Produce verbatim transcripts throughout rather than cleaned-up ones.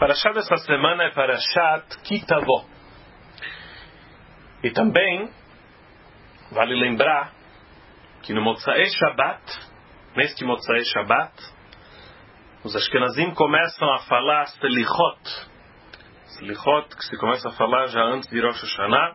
Parashat dessa semana é Parashat Kitavó. E também vale lembrar que no Motzai Shabbat, neste Motzai Shabbat, os Ashkenazim começam a falar Selichot. Selichot, que se começa a falar já antes de Rosh Hashanah,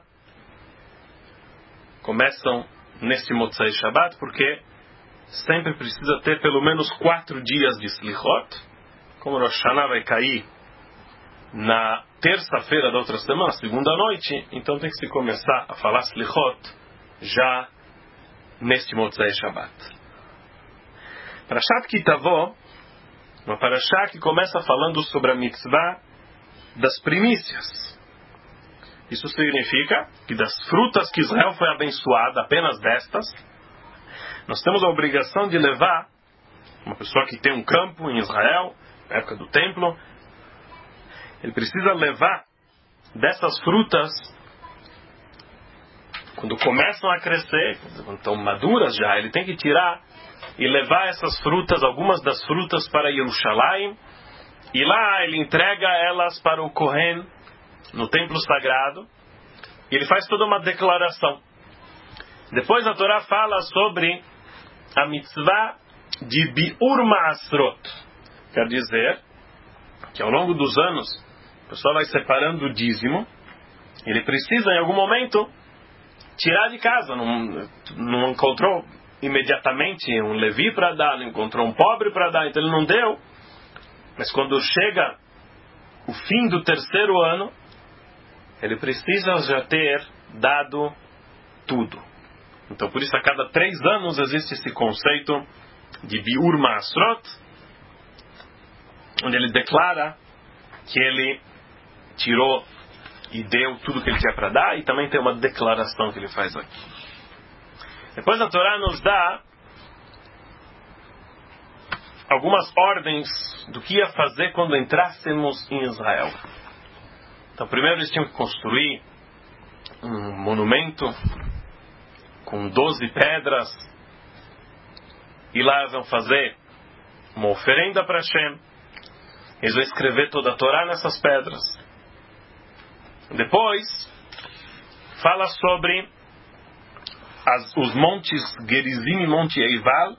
começam neste Motzai Shabbat, porque sempre precisa ter pelo menos quatro dias de Selichot. Como Rosh Hashanah vai cair na terça-feira da outra semana, segunda noite, então tem que se começar a falar Selichot já neste Motzai Shabbat. Parashat Kitavó, uma parashá que começa falando sobre a mitzvah das primícias. Isso significa que das frutas que Israel foi abençoada, apenas destas, nós temos a obrigação de levar uma pessoa que tem um campo em Israel, na época do templo, ele precisa levar dessas frutas, quando começam a crescer, quando estão maduras já, ele tem que tirar e levar essas frutas, algumas das frutas para Jerusalém, e lá ele entrega elas para o Kohen, no templo sagrado, e ele faz toda uma declaração. Depois a Torá fala sobre a mitzvah de Biur Ma'asrot. Quer dizer que ao longo dos anos, a pessoa vai separando o dízimo, ele precisa em algum momento tirar de casa, não, não encontrou imediatamente um levi para dar, não encontrou um pobre para dar, então ele não deu, mas quando chega o fim do terceiro ano, ele precisa já ter dado tudo. Então por isso a cada três anos existe esse conceito de Biur Ma'asrot, onde ele declara que ele tirou e deu tudo que ele tinha para dar, e também tem uma declaração que ele faz aqui. Depois a Torá nos dá algumas ordens do que ia fazer quando entrássemos em Israel. Então primeiro eles tinham que construir um monumento com doze pedras, e lá eles vão fazer uma oferenda para Hashem. Eles vão escrever toda a Torá nessas pedras. Depois fala sobre as, os montes Gerizim e Monte Eival.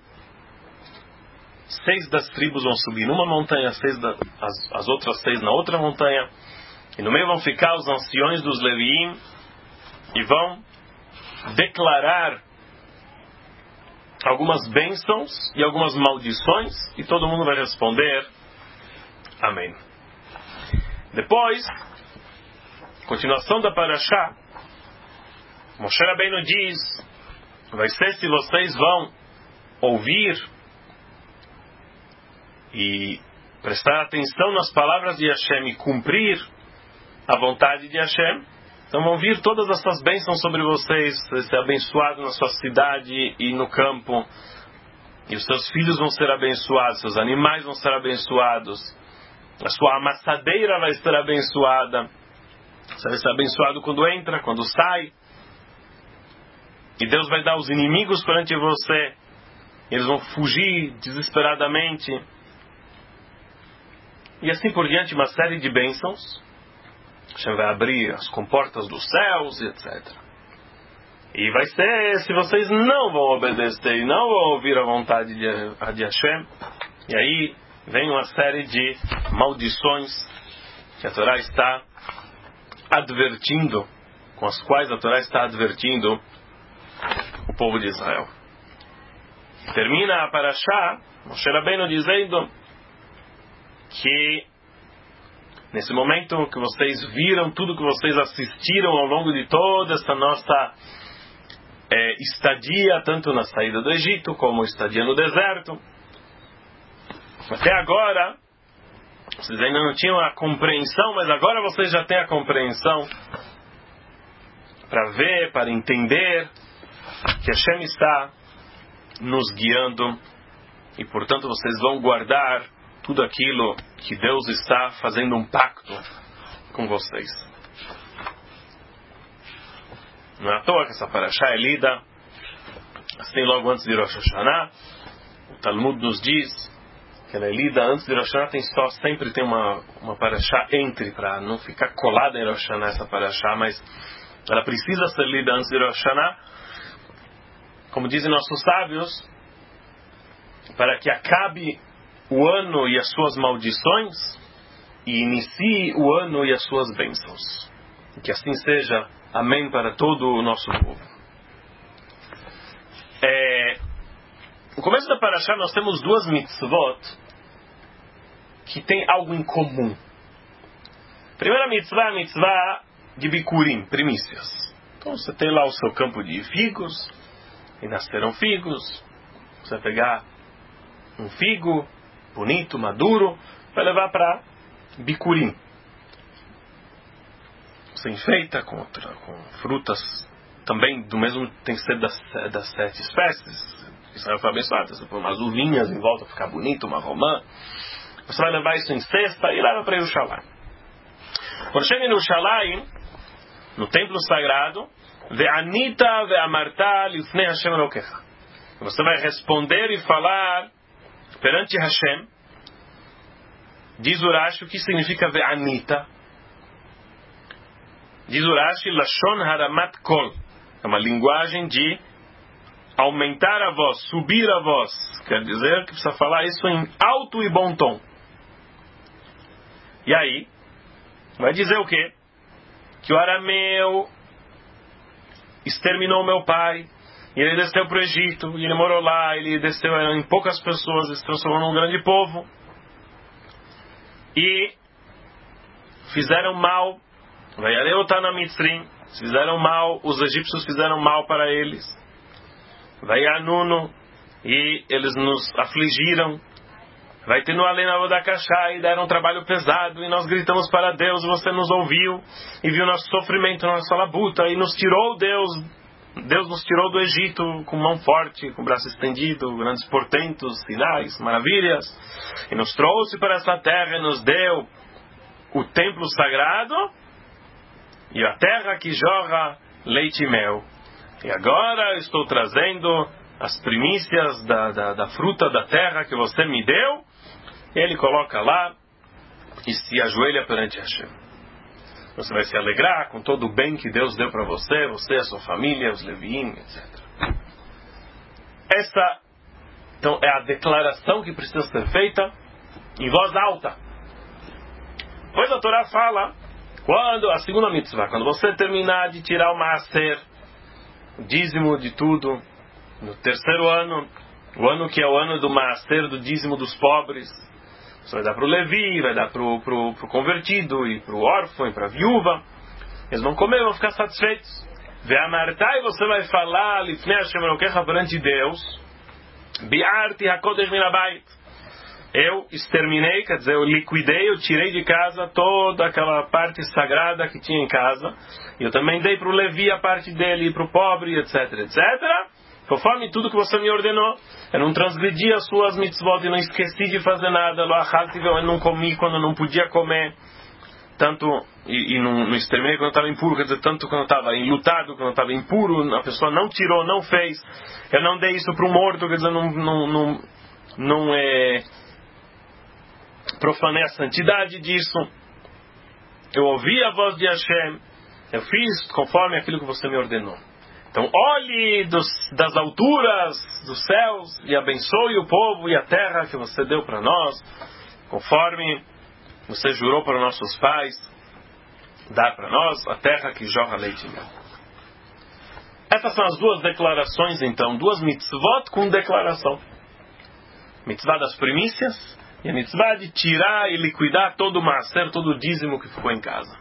Seis das tribos vão subir numa montanha, seis da, as, as outras seis na outra montanha, e no meio vão ficar os anciões dos Leviim e vão declarar algumas bênçãos e algumas maldições, e todo mundo vai responder amém. Depois, continuação da parashá, Moshe Rabbeinu diz: vai ser se vocês vão ouvir e prestar atenção nas palavras de Hashem e cumprir a vontade de Hashem, então vão vir todas essas bênçãos sobre vocês, ser abençoado na sua cidade e no campo, e os seus filhos vão ser abençoados, seus animais vão ser abençoados, a sua amassadeira vai ser abençoada, você vai ser abençoado quando entra, quando sai, e Deus vai dar os inimigos perante você, eles vão fugir desesperadamente, e assim por diante, uma série de bênçãos. Hashem vai abrir as comportas dos céus, etcétera. E vai ser se vocês não vão obedecer e não vão ouvir a vontade de, de Hashem, e aí vem uma série de maldições que a Torá está advertindo, com as quais a Torá está advertindo o povo de Israel. Termina a parashá, Moshe Rabbeinu dizendo que nesse momento que vocês viram, tudo que vocês assistiram ao longo de toda essa nossa é, estadia, tanto na saída do Egito como estadia no deserto, até agora vocês ainda não tinham a compreensão, mas agora vocês já têm a compreensão para ver, para entender que Hashem está nos guiando, e portanto vocês vão guardar tudo aquilo que Deus está fazendo um pacto com vocês. Não é à toa que essa parashá é lida assim logo antes de Rosh Hashanah. O Talmud nos diz que ela é lida antes de Rosh Hashanah, tem só, sempre tem uma, uma parashá entre, para não ficar colada em Rosh Hashanah essa parashá, mas ela precisa ser lida antes de Rosh Hashanah, como dizem nossos sábios, para que acabe o ano e as suas maldições e inicie o ano e as suas bênçãos. Que assim seja. Amém para todo o nosso povo. É, no começo da parashá nós temos duas mitzvot que têm algo em comum. A primeira mitzvah é a mitzvah de bikurim, primícias. Então você tem lá o seu campo de figos, e nasceram figos, você vai pegar um figo bonito, maduro, vai levar para bikurim. Você enfeita com, outra, com frutas também do mesmo, tem que ser das, das sete espécies. Israel foi abençoado, você põe umas uvinhas em volta para ficar bonito, uma romã. Você vai levar isso em cesta e leva para Yerushalayim. Quando chega em Yerushalayim, no templo sagrado, Ve'anita ve'amarta lifnei Hashem Elokecha. Você vai responder e falar perante Hashem. Diz Urashi, o que significa Ve'anita? Diz Urashi, Lashon haramat kol. É uma linguagem de aumentar a voz, subir a voz. Quer dizer que precisa falar isso em alto e bom tom. E aí, vai dizer o quê? Que o arameu exterminou meu pai, e ele desceu para o Egito, e ele morou lá, ele desceu em poucas pessoas, ele se transformou num grande povo. E fizeram mal. Vayareu na Mitzrim, fizeram mal, os egípcios fizeram mal para eles. Vayanuno, e eles nos afligiram. Vai ter no Alena Vodakashá, e deram um trabalho pesado, e nós gritamos para Deus, e você nos ouviu, e viu nosso sofrimento, nossa labuta, e nos tirou Deus, Deus nos tirou do Egito com mão forte, com braço estendido, grandes portentos, sinais, maravilhas, e nos trouxe para essa terra, e nos deu o templo sagrado, e a terra que jorra leite e mel. E agora eu estou trazendo as primícias da, da, da fruta da terra que você me deu. Ele coloca lá e se ajoelha perante Hashem. Você vai se alegrar com todo o bem que Deus deu para você, você, a sua família, os leviim, etcétera. Essa, então, é a declaração que precisa ser feita em voz alta. Pois a Torá fala, quando a segunda mitzvah, quando você terminar de tirar o maaser, o dízimo de tudo, no terceiro ano, o ano que é o ano do maaser, do dízimo dos pobres, você vai dar para o Levi, vai dar para o convertido, e para o órfão, e para a viúva. Eles vão comer, vão ficar satisfeitos. Ve'amartai, você vai falar, lifnei Hashem Elokecha, perante Deus, bi'arti hakodesh min habayit. Eu exterminei, quer dizer, eu liquidei, eu tirei de casa toda aquela parte sagrada que tinha em casa. E eu também dei para o Levi a parte dele, para o pobre, etc, etcétera. Conforme tudo que você me ordenou. Eu não transgredi as suas mitzvot e não esqueci de fazer nada. Eu não comi quando eu não podia comer. Tanto, e, e não, não exterminei quando eu estava impuro, quer dizer, tanto quando eu estava enlutado, quando eu estava impuro, a pessoa não tirou, não fez. Eu não dei isso para o morto, quer dizer, não, não, não, não é... profanei a santidade disso. Eu ouvi a voz de Hashem, eu fiz conforme aquilo que você me ordenou. Então olhe dos, das alturas dos céus e abençoe o povo e a terra que você deu para nós, conforme você jurou para nossos pais dar para nós, a terra que jorra leite e mel. Essas são as duas declarações, então, duas mitzvot com declaração. Mitzvah das primícias e a mitzvah de tirar e liquidar todo o maaser, todo o dízimo que ficou em casa.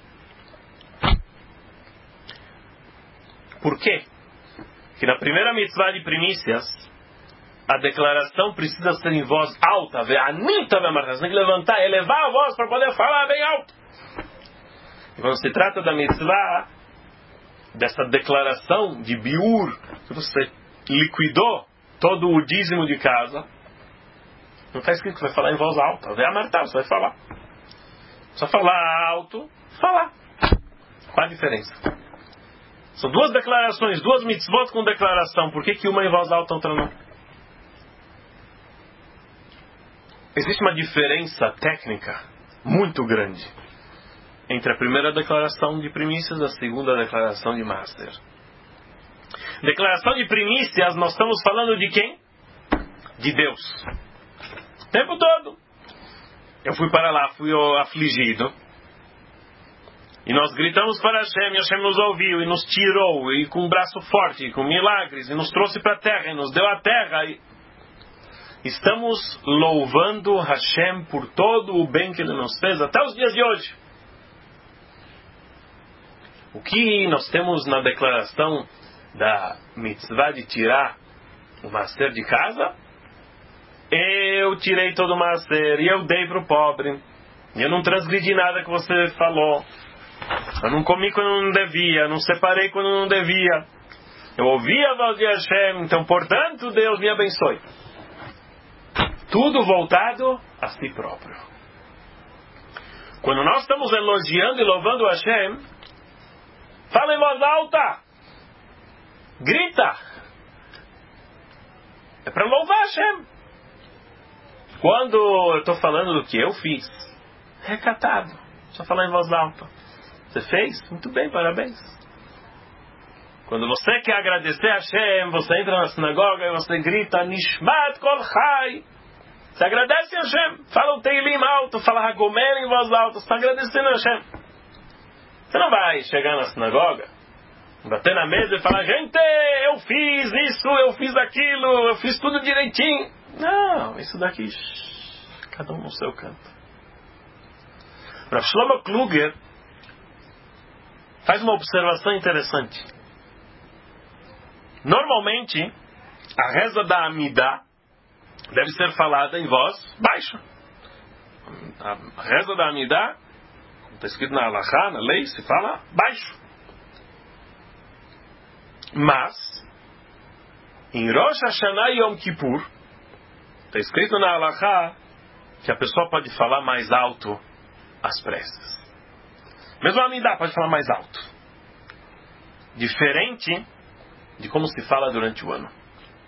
Por quê? Que na primeira mitzvah de primícias, a declaração precisa ser em voz alta. Ve'anita ve'amarta. Você tem que levantar, elevar a voz para poder falar bem alto. E quando se trata da mitzvah, dessa declaração de biur, que você liquidou todo o dízimo de casa, não está escrito que vai falar em voz alta. Ve'amarta, você vai falar. Só falar alto, falar. Qual a diferença? São duas declarações, duas mitzvot com declaração. Por que que uma em voz alta e outra não? existe uma diferença técnica muito grande entre a primeira declaração de primícias e a segunda declaração de Maaser. Declaração de primícias, nós estamos falando de quem? De Deus. O tempo todo. Eu fui para lá, fui afligido. E nós gritamos para Hashem, e Hashem nos ouviu, e nos tirou, e com um braço forte, com milagres, e nos trouxe para a terra, e nos deu a terra. E estamos louvando Hashem por todo o bem que Ele nos fez até os dias de hoje. O que nós temos na declaração da mitzvah de tirar o maaser de casa? Eu tirei todo o maaser e eu dei para o pobre. Eu não transgredi nada que você falou. Eu não comi quando não devia, não separei quando não devia. Eu ouvi a voz de Hashem, então, portanto, Deus me abençoe. Tudo voltado a si próprio. Quando nós estamos elogiando e louvando Hashem, fala em voz alta. Grita. É para louvar Hashem. Quando eu estou falando do que eu fiz, recatado. Só falar em voz alta. Você fez? Muito bem, parabéns. Quando você quer agradecer a Hashem, você entra na sinagoga e você grita Nishmat Kol Chai. Você agradece a Hashem. Fala o Teilim alto, fala Hagomer em voz alta. Você está agradecendo a Hashem. Você não vai chegar na sinagoga, bater na mesa e falar, gente, eu fiz isso, eu fiz aquilo, eu fiz tudo direitinho. Não, isso daqui, cada um no seu canto. Rav Shlomo Kluger faz uma observação interessante. Normalmente, a reza da Amidah deve ser falada em voz baixa. A reza da Amidah, como está escrito na Halachá, na lei, se fala baixo. Mas, em Rosh Hashanah e Yom Kippur, está escrito na Halachá que a pessoa pode falar mais alto as preces. Mesmo a Amidah pode falar mais alto. Diferente de como se fala durante o ano.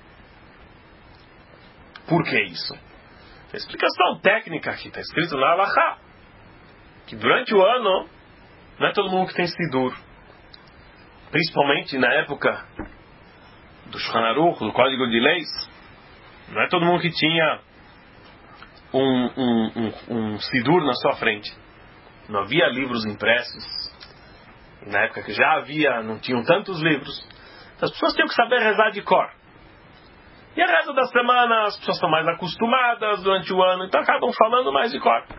Por que isso? A explicação técnica aqui está escrito na Halachá que durante o ano não é todo mundo que tem Sidur. Principalmente na época do Shulchan Aruch, do Código de Leis, não é todo mundo que tinha um, um, um, um Sidur na sua frente. Não havia livros impressos. E na época que já havia, não tinham tantos livros. Então as pessoas tinham que saber rezar de cor. E a reza da semana, as pessoas estão mais acostumadas durante o ano, então acabam falando mais de cor.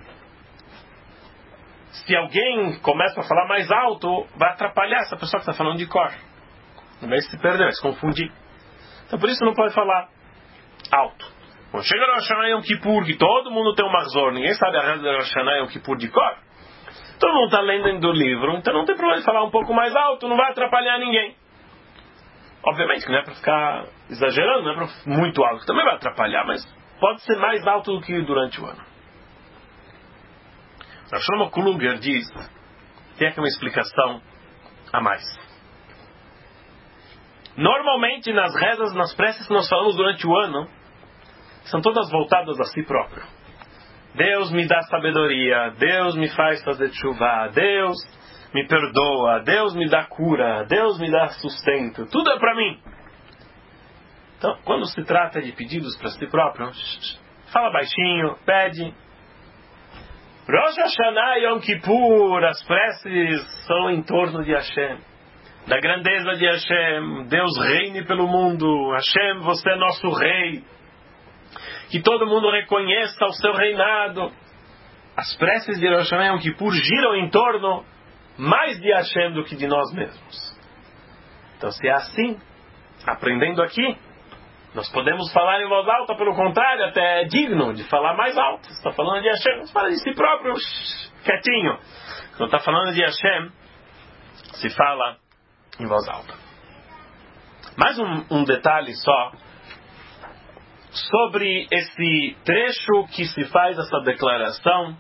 Se alguém começa a falar mais alto, vai atrapalhar essa pessoa que está falando de cor. Vai se perder, vai se confundir. Então por isso não pode falar alto. Quando chega no Rosh Hashanah e Yom Kippur, que todo mundo tem um marzor, ninguém sabe a reza do Rosh Hashanah e Yom Kippur de cor, todo mundo está lendo do livro, então não tem problema de falar um pouco mais alto, não vai atrapalhar ninguém. Obviamente que não é para ficar exagerando, não é para muito alto, que também vai atrapalhar, mas pode ser mais alto do que durante o ano. Rav Shlomo Kluger diz, tem aqui uma explicação a mais. Normalmente nas rezas, nas preces que nós falamos durante o ano, são todas voltadas a si próprio. Deus me dá sabedoria, Deus me faz fazer chuva, Deus me perdoa, Deus me dá cura, Deus me dá sustento, tudo é para mim. Então, quando se trata de pedidos para si próprio, fala baixinho, pede. Rosh Hashanah e Yom Kippur, as preces são em torno de Hashem, da grandeza de Hashem. Deus reine pelo mundo, Hashem, você é nosso rei, que todo mundo reconheça o seu reinado. As preces de Rosh Hashanah e Yom Kippur giram em torno mais de Hashem do que de nós mesmos. Então, se é assim, aprendendo aqui, nós podemos falar em voz alta, pelo contrário, até é digno de falar mais alto. Se está falando de Hashem, você fala de si próprio, quietinho. Quando está falando de Hashem, se fala em voz alta. Mais um, um detalhe só sobre esse trecho que se faz essa declaração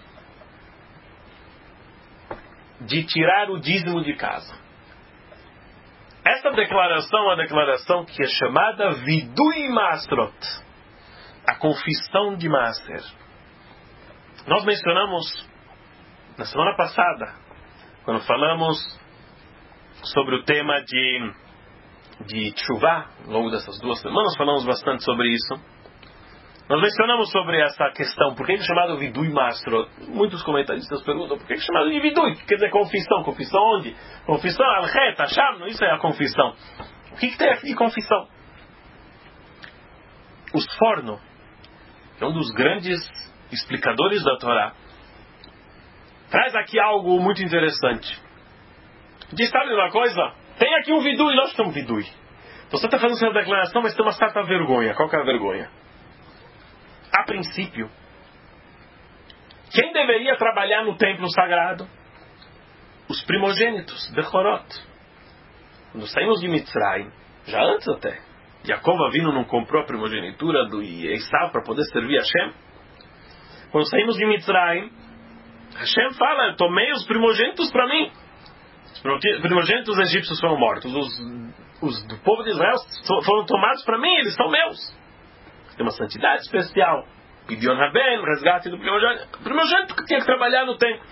de tirar o dízimo de casa. Essa declaração é uma declaração que é chamada Vidui Maasrot, a confissão de Maaser. Nós mencionamos na semana passada, quando falamos sobre o tema de, de Teshuvah, ao longo dessas duas semanas falamos bastante sobre isso. Nós mencionamos sobre essa questão, por que é chamado Vidui Mastro? Muitos comentaristas perguntam, por que é chamado de Vidui? Quer dizer confissão. Confissão onde? Confissão Al-Het, Hashem, isso é a confissão. O que, que tem aqui de confissão? O Sforno, que é um dos grandes explicadores da Torá, traz aqui algo muito interessante. Diz, sabe uma coisa? Tem aqui um Vidui, nós estamos Vidui. Você está fazendo sua declaração, mas tem uma certa vergonha. Qual que é a vergonha? A princípio, quem deveria trabalhar no templo sagrado? Os primogênitos, Bechorot. Quando saímos de Mitzrayim, já antes até, Yaakov Avinu não comprou a primogenitura do Esaú para poder servir a Hashem. Quando saímos de Mitzrayim, Hashem fala, eu tomei os primogênitos para mim. Os primogênitos egípcios foram mortos. Os, os do povo de Israel foram tomados para mim, eles são meus. Tem uma santidade especial. Pedion Haben, resgate do primogênito. O primogênito que tinha que trabalhar no templo.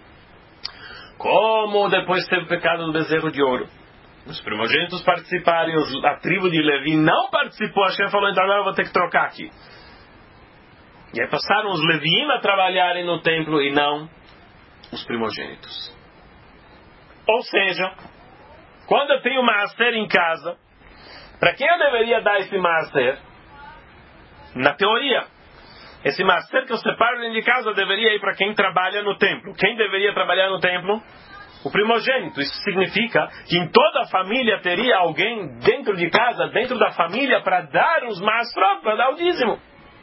Como depois teve o pecado do bezerro de ouro, os primogênitos participaram, a tribo de Levi não participou. Hashem falou, então agora eu vou ter que trocar aqui. E aí passaram os Leviim a trabalharem no templo e não os primogênitos. Ou seja, quando eu tenho maaser em casa, para quem eu deveria dar esse maaser? Na teoria, esse maaser que eu separo dentro de casa deveria ir para quem trabalha no templo. Quem deveria trabalhar no templo? O primogênito. Isso significa que em toda a família teria alguém dentro de casa, dentro da família, para dar os maaser, para dar o dízimo.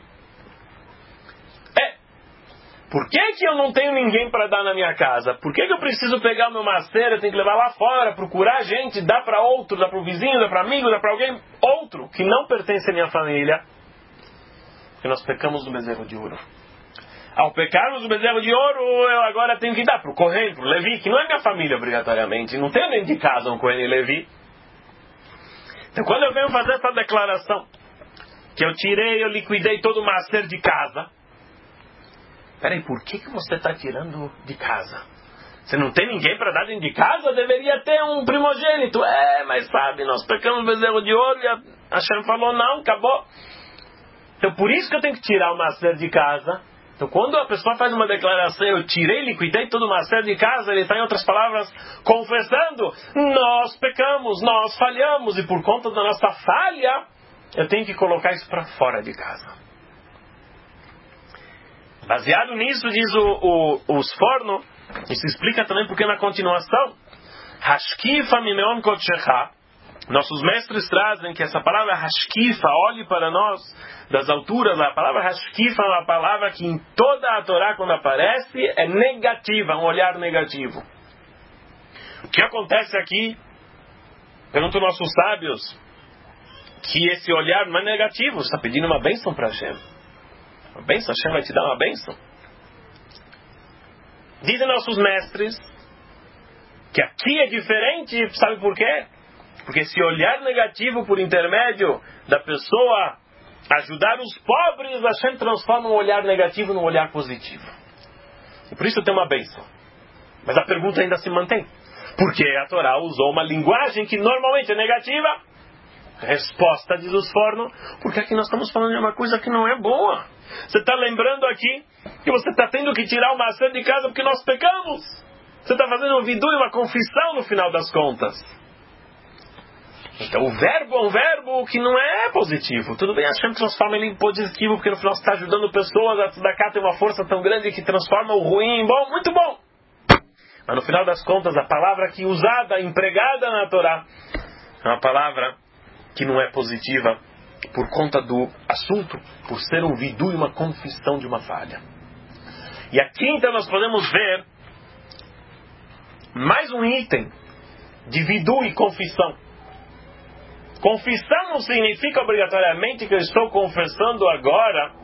É. Por que que eu não tenho ninguém para dar na minha casa? Por que que eu preciso pegar o meu maaser, eu tenho que levar lá fora, procurar gente, dar para outro, dar para o vizinho, dar para amigo, dar para alguém outro que não pertence à minha família? Porque nós pecamos no bezerro de ouro. Ao pecarmos no bezerro de ouro, eu agora tenho que dar para o Cohen, para o Levi, que não é minha família obrigatoriamente. Não tenho dentro de casa um Cohen e Levi. Então quando eu venho fazer essa declaração, que eu tirei, eu liquidei todo o maaser de casa. Peraí, por que, que você está tirando de casa? Você não tem ninguém para dar dentro de casa? Deveria ter um primogênito. É, mas sabe, nós pecamos no bezerro de ouro e a Hashem falou, não, acabou. Então por isso que eu tenho que tirar o maaser de casa. Então quando a pessoa faz uma declaração, eu tirei, liquidei todo o maaser de casa, ele está em outras palavras confessando, nós pecamos, nós falhamos e por conta da nossa falha, eu tenho que colocar isso para fora de casa. Baseado nisso, diz o, o, o Sforno, isso explica também porque na continuação, Hashkifa mimeon kodshecha, nossos mestres trazem que essa palavra Hashkifa, olhe para nós das alturas, a palavra Hashkifa é uma palavra que em toda a Torá, quando aparece, é negativa, um olhar negativo. O que acontece aqui, perguntam nossos sábios, que esse olhar não é negativo, você está pedindo uma bênção para Hashem. Uma bênção, Hashem vai te dar uma bênção. Dizem nossos mestres que aqui é diferente, sabe por quê? Porque esse olhar negativo por intermédio da pessoa ajudar os pobres, Hashem transforma um olhar negativo num olhar positivo. E por isso tem uma bênção. Mas a pergunta ainda se mantém. Por que a Torá usou uma linguagem que normalmente é negativa? Resposta, diz o Sforno, porque aqui nós estamos falando de uma coisa que não é boa. Você está lembrando aqui que você está tendo que tirar o maaser de casa porque nós pecamos. Você está fazendo um vidui, uma confissão no final das contas. Então o verbo é um verbo que não é positivo. Tudo bem, Hashem transforma ele em positivo, porque no final você está ajudando pessoas, a tzedakah tem uma força tão grande que transforma o ruim em bom, muito bom. Mas no final das contas, a palavra aqui usada, empregada na Torá, é uma palavra que não é positiva por conta do assunto, por ser um vidu e uma confissão de uma falha. E aqui então nós podemos ver mais um item de vidu e confissão. Confissão não significa obrigatoriamente que eu estou confessando agora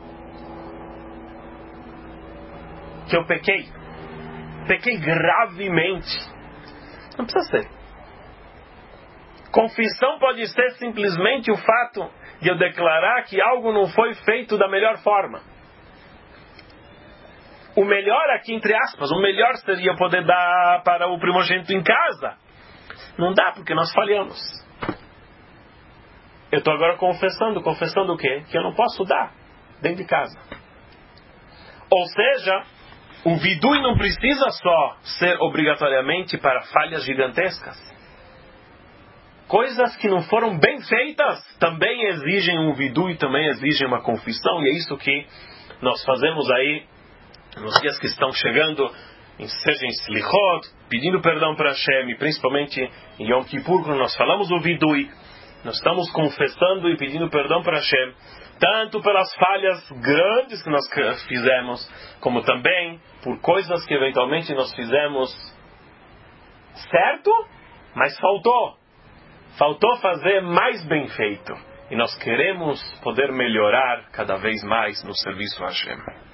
que eu pequei. Pequei gravemente. Não precisa ser. Confissão pode ser simplesmente o fato de eu declarar que algo não foi feito da melhor forma. o melhor aqui, entre aspas, o melhor seria poder dar para o primogênito em casa. Não dá, porque nós falhamos. Eu estou agora confessando, confessando o quê? Que eu não posso dar dentro de casa. Ou seja, o vidui não precisa só ser obrigatoriamente para falhas gigantescas. Coisas que não foram bem feitas também exigem um vidui, também exigem uma confissão, e é isso que nós fazemos aí nos dias que estão chegando, seja em Slichot, pedindo perdão para Hashem, e principalmente em Yom Kippur, quando nós falamos o vidui, nós estamos confessando e pedindo perdão para Hashem, tanto pelas falhas grandes que nós fizemos, como também por coisas que eventualmente nós fizemos certo, mas faltou. Faltou fazer mais bem feito. E nós queremos poder melhorar cada vez mais no serviço a Hashem.